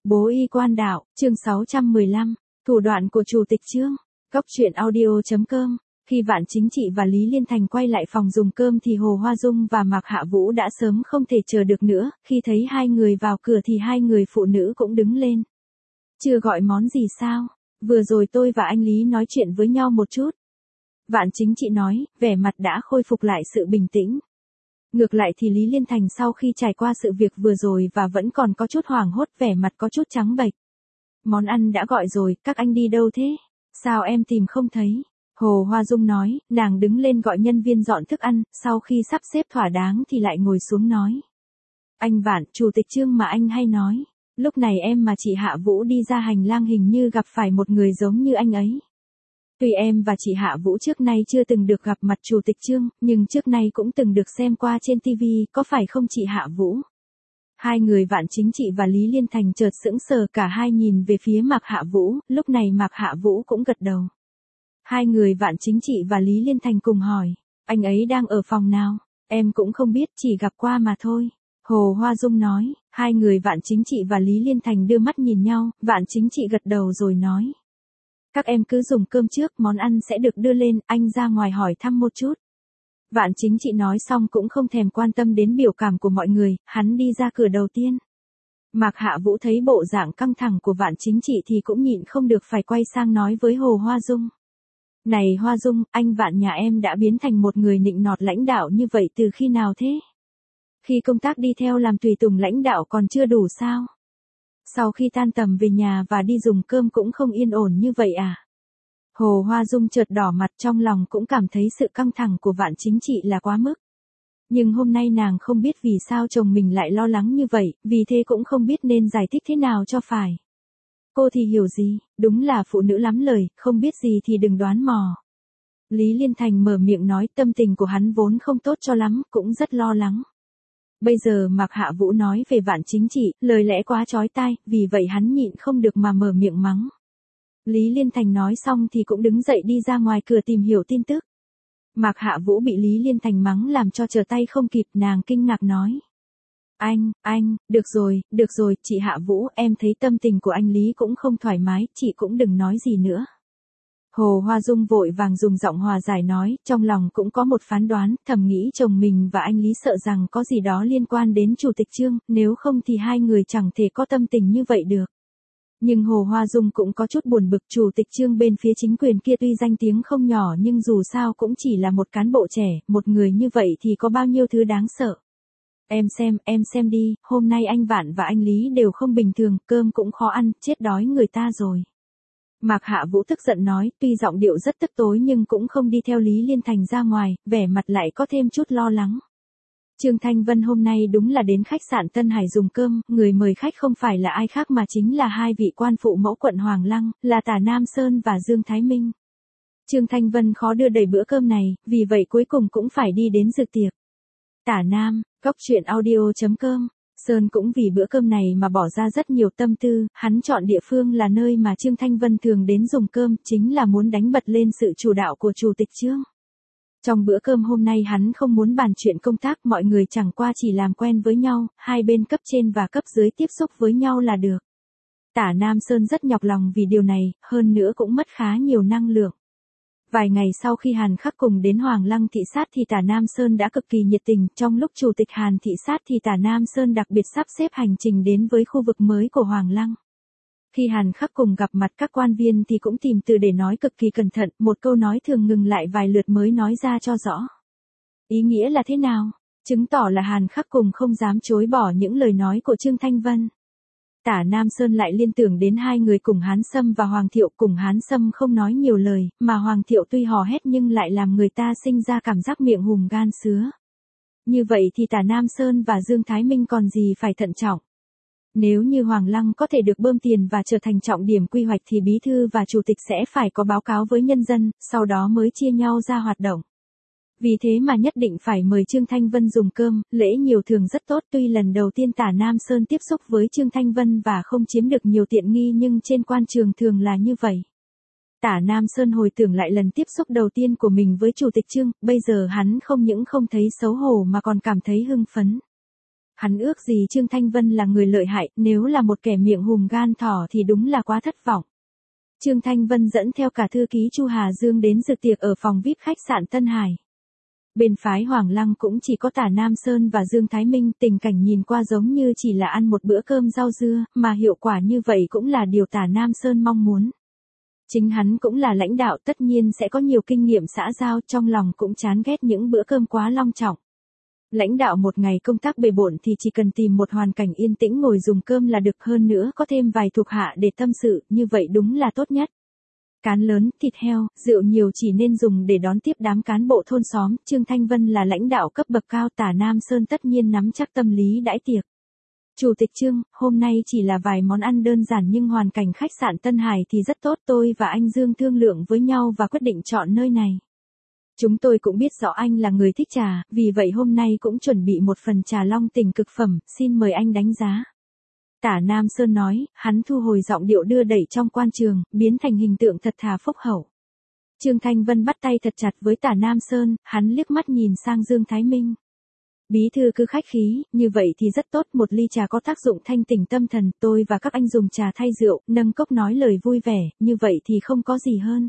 Bố y quan đạo, chương 615, thủ đoạn của Chủ tịch Trương. Góc truyện audio.com. Khi Vạn Chính Trị và Lý Liên Thành quay lại phòng dùng cơm thì Hồ Hoa Dung và Mạc Hạ Vũ đã sớm không thể chờ được nữa, khi thấy hai người vào cửa thì hai người phụ nữ cũng đứng lên. Chưa gọi món gì sao? Vừa rồi tôi và anh Lý nói chuyện với nhau một chút. Vạn Chính Trị nói, vẻ mặt đã khôi phục lại sự bình tĩnh. Ngược lại thì Lý Liên Thành sau khi trải qua sự việc vừa rồi và vẫn còn có chút hoảng hốt, vẻ mặt có chút trắng bệch. Món ăn đã gọi rồi, các anh đi đâu thế? Sao em tìm không thấy? Hồ Hoa Dung nói, nàng đứng lên gọi nhân viên dọn thức ăn, sau khi sắp xếp thỏa đáng thì lại ngồi xuống nói. Anh Vạn, Chủ tịch Trương mà anh hay nói. Lúc này em mà chị Hạ Vũ đi ra hành lang hình như gặp phải một người giống như anh ấy. Tuy em và chị Hạ Vũ trước nay chưa từng được gặp mặt Chủ tịch Trương, nhưng trước nay cũng từng được xem qua trên TV, có phải không chị Hạ Vũ? Hai người Vạn Chính Trị và Lý Liên Thành chợt sững sờ, cả hai nhìn về phía Mạc Hạ Vũ, lúc này Mạc Hạ Vũ cũng gật đầu. Hai người Vạn Chính Trị và Lý Liên Thành cùng hỏi, anh ấy đang ở phòng nào? Em cũng không biết, chỉ gặp qua mà thôi. Hồ Hoa Dung nói, hai người Vạn Chính Trị và Lý Liên Thành đưa mắt nhìn nhau, Vạn Chính Trị gật đầu rồi nói. Các em cứ dùng cơm trước, món ăn sẽ được đưa lên, anh ra ngoài hỏi thăm một chút. Vạn Chính Trị nói xong cũng không thèm quan tâm đến biểu cảm của mọi người, hắn đi ra cửa đầu tiên. Mạc Hạ Vũ thấy bộ dạng căng thẳng của Vạn Chính Trị thì cũng nhịn không được phải quay sang nói với Hồ Hoa Dung. Này Hoa Dung, anh Vạn nhà em đã biến thành một người nịnh nọt lãnh đạo như vậy từ khi nào thế? Khi công tác đi theo làm tùy tùng lãnh đạo còn chưa đủ sao? Sau khi tan tầm về nhà và đi dùng cơm cũng không yên ổn như vậy à? Hồ Hoa Dung chợt đỏ mặt, trong lòng cũng cảm thấy sự căng thẳng của Vạn Chính Trị là quá mức. Nhưng hôm nay nàng không biết vì sao chồng mình lại lo lắng như vậy, vì thế cũng không biết nên giải thích thế nào cho phải. Cô thì hiểu gì, đúng là phụ nữ lắm lời, không biết gì thì đừng đoán mò. Lý Liên Thành mở miệng nói, tâm tình của hắn vốn không tốt cho lắm, cũng rất lo lắng. Bây giờ Mạc Hạ Vũ nói về Vạn Chính Trị, lời lẽ quá chói tai, vì vậy hắn nhịn không được mà mở miệng mắng. Lý Liên Thành nói xong thì cũng đứng dậy đi ra ngoài cửa tìm hiểu tin tức. Mạc Hạ Vũ bị Lý Liên Thành mắng làm cho trở tay không kịp, nàng kinh ngạc nói. Anh, được rồi, chị Hạ Vũ, em thấy tâm tình của anh Lý cũng không thoải mái, chị cũng đừng nói gì nữa. Hồ Hoa Dung vội vàng dùng giọng hòa giải nói, trong lòng cũng có một phán đoán, thầm nghĩ chồng mình và anh Lý sợ rằng có gì đó liên quan đến Chủ tịch Trương, nếu không thì hai người chẳng thể có tâm tình như vậy được. Nhưng Hồ Hoa Dung cũng có chút buồn bực, Chủ tịch Trương bên phía chính quyền kia tuy danh tiếng không nhỏ nhưng dù sao cũng chỉ là một cán bộ trẻ, một người như vậy thì có bao nhiêu thứ đáng sợ. Em xem đi, hôm nay anh Vạn và anh Lý đều không bình thường, cơm cũng khó ăn, chết đói người ta rồi. Mạc Hạ Vũ tức giận nói, tuy giọng điệu rất tức tối nhưng cũng không đi theo Lý Liên Thành ra ngoài, vẻ mặt lại có thêm chút lo lắng. Trương Thanh Vân hôm nay đúng là đến khách sạn Tân Hải dùng cơm, người mời khách không phải là ai khác mà chính là hai vị quan phụ mẫu quận Hoàng Lăng, là Tả Nam Sơn và Dương Thái Minh. Trương Thanh Vân khó đưa đẩy bữa cơm này, vì vậy cuối cùng cũng phải đi đến dự tiệc. Tả Nam, góc truyện audio.com. Sơn cũng vì bữa cơm này mà bỏ ra rất nhiều tâm tư, hắn chọn địa phương là nơi mà Trương Thanh Vân thường đến dùng cơm, chính là muốn đánh bật lên sự chủ đạo của Chủ tịch Trương. Trong bữa cơm hôm nay hắn không muốn bàn chuyện công tác, mọi người chẳng qua chỉ làm quen với nhau, hai bên cấp trên và cấp dưới tiếp xúc với nhau là được. Tả Nam Sơn rất nhọc lòng vì điều này, hơn nữa cũng mất khá nhiều năng lượng. Vài ngày sau khi Hàn Khắc cùng đến Hoàng Lăng thị sát thì Tả Nam Sơn đã cực kỳ nhiệt tình, trong lúc Chủ tịch Hàn thị sát thì Tả Nam Sơn đặc biệt sắp xếp hành trình đến với khu vực mới của Hoàng Lăng. Khi Hàn Khắc cùng gặp mặt các quan viên thì cũng tìm từ để nói cực kỳ cẩn thận, một câu nói thường ngừng lại vài lượt mới nói ra cho rõ. Ý nghĩa là thế nào? Chứng tỏ là Hàn Khắc cùng không dám chối bỏ những lời nói của Trương Thanh Vân. Tả Nam Sơn lại liên tưởng đến hai người cùng Hán Sâm và Hoàng Thiệu, cùng Hán Sâm không nói nhiều lời, mà Hoàng Thiệu tuy hò hét nhưng lại làm người ta sinh ra cảm giác miệng hùm gan sứa. Như vậy thì Tả Nam Sơn và Dương Thái Minh còn gì phải thận trọng. Nếu như Hoàng Lăng có thể được bơm tiền và trở thành trọng điểm quy hoạch thì bí thư và chủ tịch sẽ phải có báo cáo với nhân dân, sau đó mới chia nhau ra hoạt động. Vì thế mà nhất định phải mời Trương Thanh Vân dùng cơm, lễ nhiều thường rất tốt, tuy lần đầu tiên Tả Nam Sơn tiếp xúc với Trương Thanh Vân và không chiếm được nhiều tiện nghi nhưng trên quan trường thường là như vậy. Tả Nam Sơn hồi tưởng lại lần tiếp xúc đầu tiên của mình với Chủ tịch Trương, bây giờ hắn không những không thấy xấu hổ mà còn cảm thấy hưng phấn. Hắn ước gì Trương Thanh Vân là người lợi hại, nếu là một kẻ miệng hùm gan thỏ thì đúng là quá thất vọng. Trương Thanh Vân dẫn theo cả thư ký Chu Hà Dương đến dự tiệc ở phòng VIP khách sạn Tân Hải. Bên phái Hoàng Lăng cũng chỉ có Tả Nam Sơn và Dương Thái Minh, tình cảnh nhìn qua giống như chỉ là ăn một bữa cơm rau dưa, mà hiệu quả như vậy cũng là điều Tả Nam Sơn mong muốn. Chính hắn cũng là lãnh đạo, tất nhiên sẽ có nhiều kinh nghiệm xã giao, trong lòng cũng chán ghét những bữa cơm quá long trọng. Lãnh đạo một ngày công tác bề bộn thì chỉ cần tìm một hoàn cảnh yên tĩnh ngồi dùng cơm là được, hơn nữa có thêm vài thuộc hạ để tâm sự, như vậy đúng là tốt nhất. Cán lớn, thịt heo, rượu nhiều chỉ nên dùng để đón tiếp đám cán bộ thôn xóm. Trương Thanh Vân là lãnh đạo cấp bậc cao, Tả Nam Sơn tất nhiên nắm chắc tâm lý đãi tiệc. Chủ tịch Trương, hôm nay chỉ là vài món ăn đơn giản nhưng hoàn cảnh khách sạn Tân Hải thì rất tốt, tôi và anh Dương thương lượng với nhau và quyết định chọn nơi này. Chúng tôi cũng biết rõ anh là người thích trà, vì vậy hôm nay cũng chuẩn bị một phần trà long tình cực phẩm, xin mời anh đánh giá. Tả Nam Sơn nói, hắn thu hồi giọng điệu đưa đẩy trong quan trường, biến thành hình tượng thật thà phúc hậu. Trương Thanh Vân bắt tay thật chặt với Tả Nam Sơn, hắn liếc mắt nhìn sang Dương Thái Minh. Bí thư cứ khách khí, như vậy thì rất tốt, một ly trà có tác dụng thanh tỉnh tâm thần, tôi và các anh dùng trà thay rượu, nâng cốc nói lời vui vẻ, như vậy thì không có gì hơn.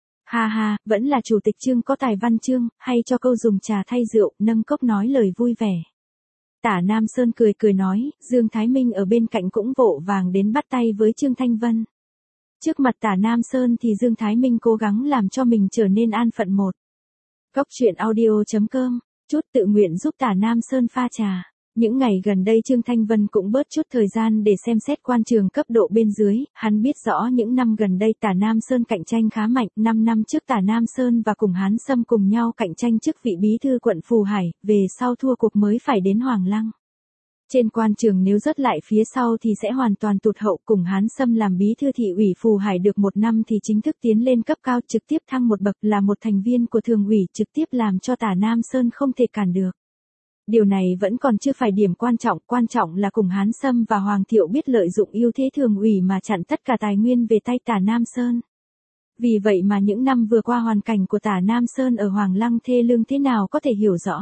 Ha ha, vẫn là chủ tịch Trương có tài văn chương, hay cho câu dùng trà thay rượu, nâng cốc nói lời vui vẻ. Tả Nam Sơn cười cười nói, Dương Thái Minh ở bên cạnh cũng vội vàng đến bắt tay với Trương Thanh Vân. Trước mặt Tả Nam Sơn thì Dương Thái Minh cố gắng làm cho mình trở nên an phận một. Cốc truyện audio.com, chút tự nguyện giúp Tả Nam Sơn pha trà. Những ngày gần đây Trương Thanh Vân cũng bớt chút thời gian để xem xét quan trường cấp độ bên dưới, hắn biết rõ những năm gần đây Tả Nam Sơn cạnh tranh khá mạnh, 5 năm trước Tả Nam Sơn và cùng Hán Sâm cùng nhau cạnh tranh chức vị bí thư quận Phù Hải, về sau thua cuộc mới phải đến Hoàng Lăng. Trên quan trường nếu rớt lại phía sau thì sẽ hoàn toàn tụt hậu, cùng Hán Sâm làm bí thư thị ủy Phù Hải được 1 năm thì chính thức tiến lên cấp cao, trực tiếp thăng một bậc, là một thành viên của thường ủy, trực tiếp làm cho Tả Nam Sơn không thể cản được. Điều này vẫn còn chưa phải điểm quan trọng là cùng Hán Sâm và Hoàng Thiệu biết lợi dụng ưu thế thường ủy mà chặn tất cả tài nguyên về tay Tả Nam Sơn. Vì vậy mà những năm vừa qua hoàn cảnh của Tả Nam Sơn ở Hoàng Lăng thê lương thế nào có thể hiểu rõ.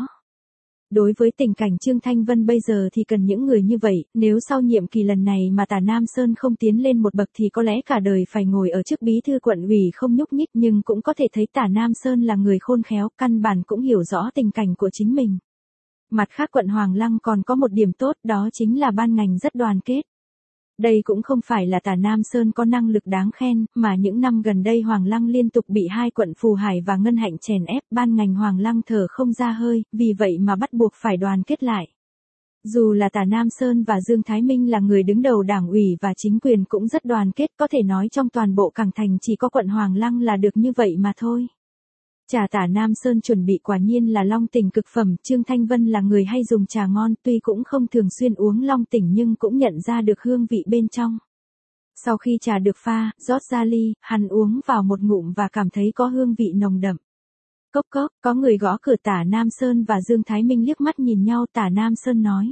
Đối với tình cảnh Trương Thanh Vân bây giờ thì cần những người như vậy, nếu sau nhiệm kỳ lần này mà Tả Nam Sơn không tiến lên một bậc thì có lẽ cả đời phải ngồi ở chức bí thư quận ủy không nhúc nhích, nhưng cũng có thể thấy Tả Nam Sơn là người khôn khéo, căn bản cũng hiểu rõ tình cảnh của chính mình. Mặt khác quận Hoàng Lăng còn có một điểm tốt, đó chính là ban ngành rất đoàn kết. Đây cũng không phải là Tả Nam Sơn có năng lực đáng khen, mà những năm gần đây Hoàng Lăng liên tục bị hai quận Phù Hải và Ngân Hạnh chèn ép, ban ngành Hoàng Lăng thở không ra hơi, vì vậy mà bắt buộc phải đoàn kết lại. Dù là Tả Nam Sơn và Dương Thái Minh là người đứng đầu đảng ủy và chính quyền cũng rất đoàn kết, có thể nói trong toàn bộ Cảng Thành chỉ có quận Hoàng Lăng là được như vậy mà thôi. Trà Tả Nam Sơn chuẩn bị quả nhiên là long tỉnh cực phẩm, Trương Thanh Vân là người hay dùng trà ngon, tuy cũng không thường xuyên uống long tỉnh nhưng cũng nhận ra được hương vị bên trong. Sau khi trà được pha, rót ra ly, hắn uống vào một ngụm và cảm thấy có hương vị nồng đậm. Cốc cốc, có người gõ cửa, Tả Nam Sơn và Dương Thái Minh liếc mắt nhìn nhau, Tả Nam Sơn nói.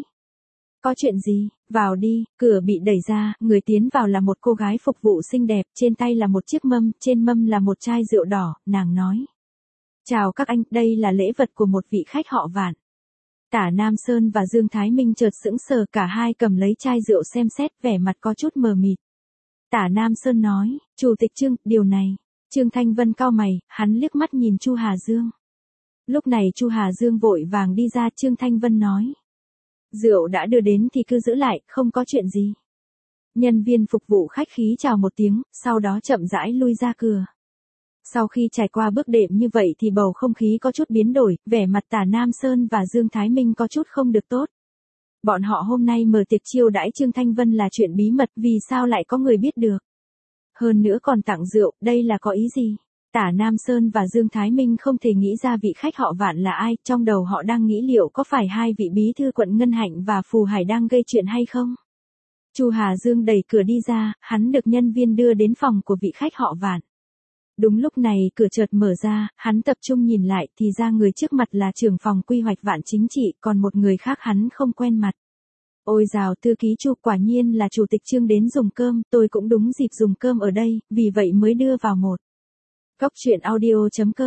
Có chuyện gì, vào đi, cửa bị đẩy ra, người tiến vào là một cô gái phục vụ xinh đẹp, trên tay là một chiếc mâm, trên mâm là một chai rượu đỏ, nàng nói. Chào các anh, đây là lễ vật của một vị khách họ Vạn. Tả Nam Sơn và Dương Thái Minh chợt sững sờ, cả hai cầm lấy chai rượu xem xét, vẻ mặt có chút mờ mịt. Tả Nam Sơn nói, Chủ tịch Trương, điều này. Trương Thanh Vân cau mày, hắn liếc mắt nhìn Chu Hà Dương. Lúc này Chu Hà Dương vội vàng đi ra, Trương Thanh Vân nói. Rượu đã đưa đến thì cứ giữ lại, không có chuyện gì. Nhân viên phục vụ khách khí chào một tiếng, sau đó chậm rãi lui ra cửa. Sau khi trải qua bước đệm như vậy thì bầu không khí có chút biến đổi, vẻ mặt Tả Nam Sơn và Dương Thái Minh có chút không được tốt. Bọn họ hôm nay mở tiệc chiêu đãi Trương Thanh Vân là chuyện bí mật, vì sao lại có người biết được. Hơn nữa còn tặng rượu, đây là có ý gì? Tả Nam Sơn và Dương Thái Minh không thể nghĩ ra vị khách họ Vạn là ai, trong đầu họ đang nghĩ liệu có phải hai vị bí thư quận Ngân Hạnh và Phù Hải đang gây chuyện hay không. Chu Hà Dương đẩy cửa đi ra, hắn được nhân viên đưa đến phòng của vị khách họ Vạn. Đúng lúc này cửa chợt mở ra, hắn tập trung nhìn lại thì ra người trước mặt là trưởng phòng quy hoạch Vạn Chính Trị, còn một người khác hắn không quen mặt. Ôi dào, thư ký Chu, quả nhiên là Chủ tịch Trương đến dùng cơm, tôi cũng đúng dịp dùng cơm ở đây, vì vậy mới đưa vào một. Cốc truyện audio.com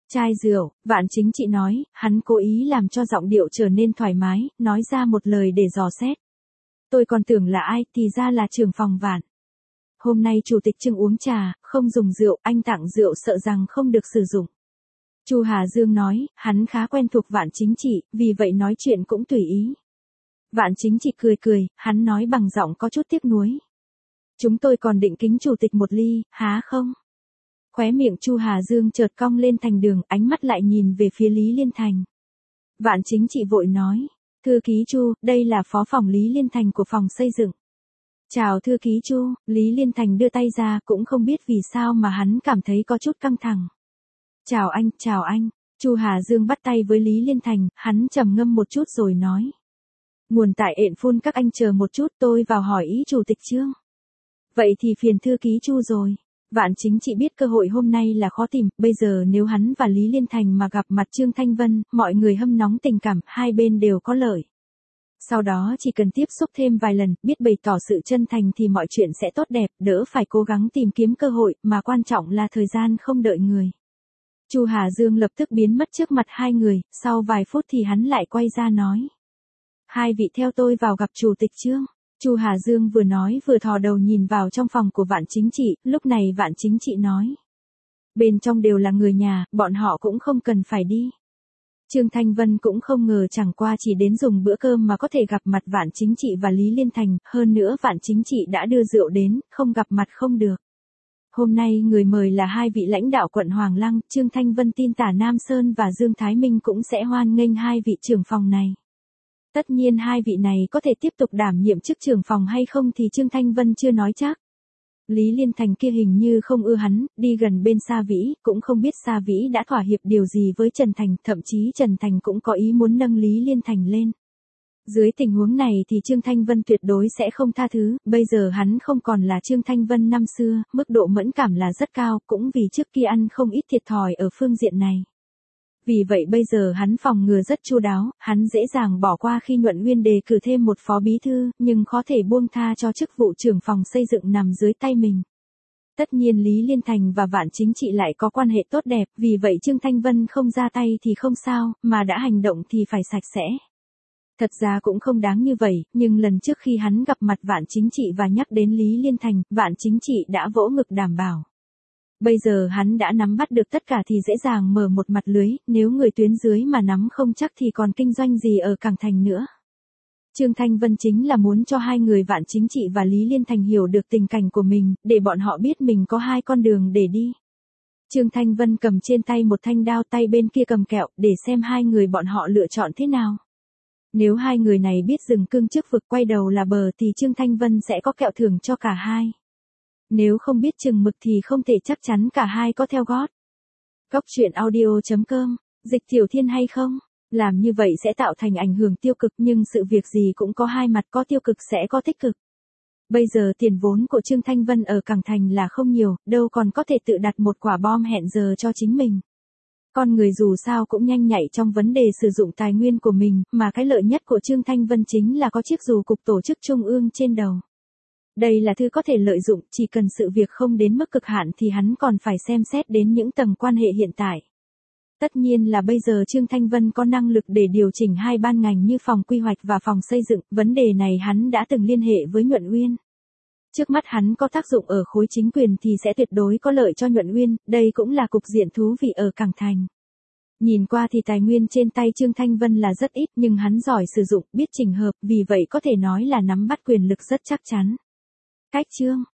Chai rượu, Vạn Chính Trị nói, hắn cố ý làm cho giọng điệu trở nên thoải mái, nói ra một lời để dò xét. Tôi còn tưởng là ai, thì ra là trưởng phòng Vạn. Hôm nay chủ tịch Trương uống trà, không dùng rượu, anh tặng rượu sợ rằng không được sử dụng. Chu Hà Dương nói, hắn khá quen thuộc Vạn Chính Trị, vì vậy nói chuyện cũng tùy ý. Vạn Chính Trị cười cười, hắn nói bằng giọng có chút tiếc nuối. Chúng tôi còn định kính chủ tịch một ly, há không? Khóe miệng Chu Hà Dương chợt cong lên thành đường, ánh mắt lại nhìn về phía Lý Liên Thành. Vạn Chính Trị vội nói, thư ký Chu, đây là phó phòng Lý Liên Thành của phòng xây dựng. Chào thư ký Chu, Lý Liên Thành đưa tay ra, cũng không biết vì sao mà hắn cảm thấy có chút căng thẳng. Chào anh. Chu Hà Dương bắt tay với Lý Liên Thành, hắn trầm ngâm một chút rồi nói. Nguồn tại ện phun các anh chờ một chút, tôi vào hỏi ý chủ tịch Trương. Vậy thì phiền thư ký Chu rồi. Vạn Chính Trị biết cơ hội hôm nay là khó tìm, bây giờ nếu hắn và Lý Liên Thành mà gặp mặt Trương Thanh Vân, mọi người hâm nóng tình cảm, hai bên đều có lợi. Sau đó chỉ cần tiếp xúc thêm vài lần, biết bày tỏ sự chân thành thì mọi chuyện sẽ tốt đẹp, đỡ phải cố gắng tìm kiếm cơ hội, mà quan trọng là thời gian không đợi người. Chu Hà Dương lập tức biến mất trước mặt hai người, sau vài phút thì hắn lại quay ra nói. Hai vị theo tôi vào gặp chủ tịch Trương. Chu Hà Dương vừa nói vừa thò đầu nhìn vào trong phòng của Vạn Chính Trị, lúc này Vạn Chính Trị nói. Bên trong đều là người nhà, bọn họ cũng không cần phải đi. Trương Thanh Vân cũng không ngờ chẳng qua chỉ đến dùng bữa cơm mà có thể gặp mặt Vạn Chính Trị và Lý Liên Thành, hơn nữa Vạn Chính Trị đã đưa rượu đến, không gặp mặt không được. Hôm nay người mời là hai vị lãnh đạo quận Hoàng Lăng, Trương Thanh Vân tin Tả Nam Sơn và Dương Thái Minh cũng sẽ hoan nghênh hai vị trưởng phòng này. Tất nhiên hai vị này có thể tiếp tục đảm nhiệm chức trưởng phòng hay không thì Trương Thanh Vân chưa nói chắc. Lý Liên Thành kia hình như không ưa hắn, đi gần bên Sa Vĩ, cũng không biết Sa Vĩ đã thỏa hiệp điều gì với Trần Thành, thậm chí Trần Thành cũng có ý muốn nâng Lý Liên Thành lên. Dưới tình huống này thì Trương Thanh Vân tuyệt đối sẽ không tha thứ, bây giờ hắn không còn là Trương Thanh Vân năm xưa, mức độ mẫn cảm là rất cao, cũng vì trước kia ăn không ít thiệt thòi ở phương diện này. Vì vậy bây giờ hắn phòng ngừa rất chu đáo, hắn dễ dàng bỏ qua khi Nhuận Uyên đề cử thêm một phó bí thư, nhưng khó thể buông tha cho chức vụ trưởng phòng xây dựng nằm dưới tay mình. Tất nhiên Lý Liên Thành và Vạn Chính Trị lại có quan hệ tốt đẹp, vì vậy Trương Thanh Vân không ra tay thì không sao, mà đã hành động thì phải sạch sẽ. Thật ra cũng không đáng như vậy, nhưng lần trước khi hắn gặp mặt Vạn Chính Trị và nhắc đến Lý Liên Thành, Vạn Chính Trị đã vỗ ngực đảm bảo. Bây giờ hắn đã nắm bắt được tất cả thì dễ dàng mở một mặt lưới, nếu người tuyến dưới mà nắm không chắc thì còn kinh doanh gì ở Cảng Thành nữa. Trương Thanh Vân chính là muốn cho hai người Vạn Chính Trị và Lý Liên Thành hiểu được tình cảnh của mình, để bọn họ biết mình có hai con đường để đi. Trương Thanh Vân cầm trên tay một thanh đao, tay bên kia cầm kẹo, để xem hai người bọn họ lựa chọn thế nào. Nếu hai người này biết dừng cương trước vực quay đầu là bờ thì Trương Thanh Vân sẽ có kẹo thưởng cho cả hai. Nếu không biết chừng mực thì không thể chắc chắn cả hai có theo gót. Góc truyện audio.com, dịch Tiểu Thiên hay không? Làm như vậy sẽ tạo thành ảnh hưởng tiêu cực, nhưng sự việc gì cũng có hai mặt, có tiêu cực sẽ có tích cực. Bây giờ tiền vốn của Trương Thanh Vân ở Cảng Thành là không nhiều, đâu còn có thể tự đặt một quả bom hẹn giờ cho chính mình. Con người dù sao cũng nhanh nhạy trong vấn đề sử dụng tài nguyên của mình, mà cái lợi nhất của Trương Thanh Vân chính là có chiếc dù cục tổ chức trung ương trên đầu. Đây là thứ có thể lợi dụng, chỉ cần sự việc không đến mức cực hạn thì hắn còn phải xem xét đến những tầng quan hệ hiện tại. Tất nhiên là bây giờ Trương Thanh Vân có năng lực để điều chỉnh hai ban ngành như phòng quy hoạch và phòng xây dựng, vấn đề này hắn đã từng liên hệ với Nhuận Uyên. Trước mắt hắn có tác dụng ở khối chính quyền thì sẽ tuyệt đối có lợi cho Nhuận Uyên, đây cũng là cục diện thú vị ở Cảng Thành. Nhìn qua thì tài nguyên trên tay Trương Thanh Vân là rất ít, nhưng hắn giỏi sử dụng, biết chỉnh hợp, vì vậy có thể nói là nắm bắt quyền lực rất chắc chắn. Cách Trương